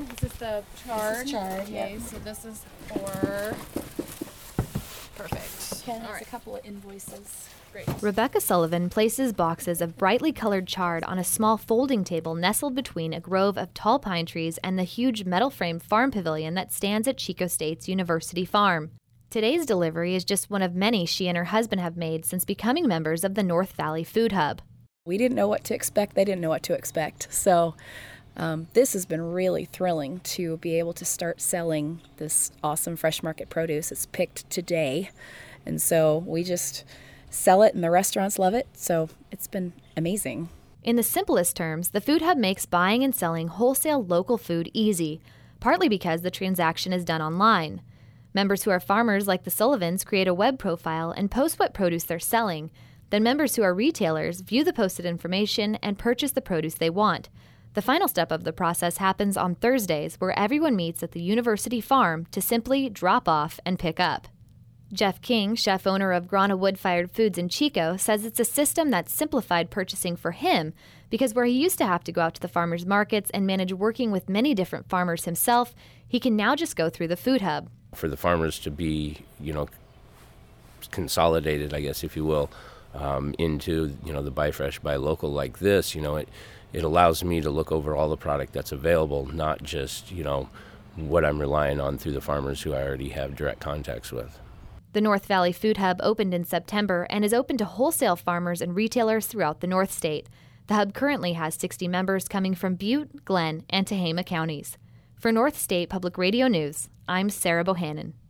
Oh, is this the chard? This is chard, okay, yep. so this is for... Perfect. Okay, All there's right. a couple of invoices. Great. Rebecca Sullivan places boxes of brightly colored chard on a small folding table nestled between a grove of tall pine trees and the huge metal-framed farm pavilion that stands at Chico State's University Farm. Today's delivery is just one of many she and her husband have made since becoming members of the North Valley Food Hub. We didn't know what to expect. They didn't know what to expect. So this has been really thrilling to be able to start selling this awesome fresh market produce. It's picked today. And so we just sell it and the restaurants love it. So it's been amazing. In the simplest terms, the Food Hub makes buying and selling wholesale local food easy, partly because the transaction is done online. Members who are farmers like the Sullivans create a web profile and post what produce they're selling. Then members who are retailers view the posted information and purchase the produce they want. The final step of the process happens on Thursdays, where everyone meets at the University Farm to simply drop off and pick up. Jeff King, chef owner of Grana Wood-Fired Foods in Chico, says it's a system that's simplified purchasing for him because where he used to have to go out to the farmers markets and manage working with many different farmers himself, he can now just go through the Food Hub. For the farmers to be, consolidated, I guess, if you will, into, the Buy Fresh, Buy Local like this, it allows me to look over all the product that's available, not just, what I'm relying on through the farmers who I already have direct contacts with. The North Valley Food Hub opened in September and is open to wholesale farmers and retailers throughout the North State. The hub currently has 60 members coming from Butte, Glenn, and Tehama counties. For North State Public Radio News, I'm Sarah Bohannon.